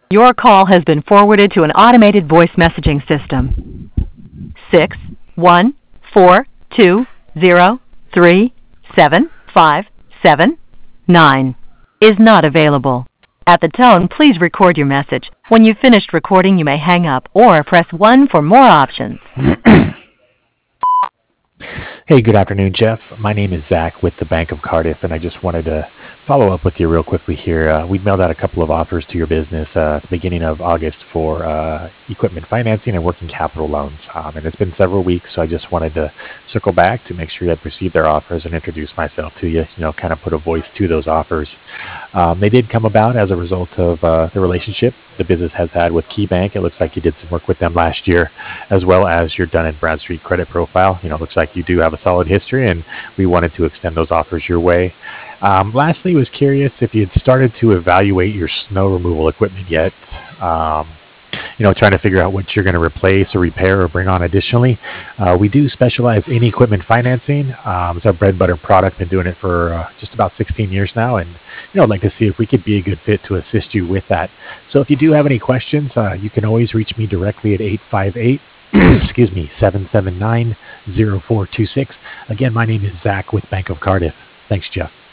Your call has been forwarded to an automated voice messaging system. 61420375779 is not available. At the tone, please record your message. When you've finished recording, you may hang up or press 1 for more options. Hey, good afternoon, Jeff. My name is Zach with the Bank of Cardiff, and I just wanted to follow up with you real quickly here. We mailed out a couple of offers to your business at the beginning of August for equipment financing and working capital loans. And it's been several weeks, so I just wanted to circle back to make sure you had received their offers and introduce myself to you, kind of put a voice to those offers. They did come about as a result of the relationship the business has had with KeyBank. It looks like you did some work with them last year, as well as your Dun & Bradstreet credit profile. Looks like you do have a solid history, and we wanted to extend those offers your way. Lastly, was curious if you had started to evaluate your snow removal equipment yet. Trying to figure out what you're going to replace or repair or bring on additionally. We do specialize in equipment financing. It's our bread and butter product. Been doing it for just about 16 years now, and I'd like to see if we could be a good fit to assist you with that. So if you do have any questions, you can always reach me directly at 858 779-0426. Again, my name is Zach with Bank of Cardiff. Thanks, Jeff.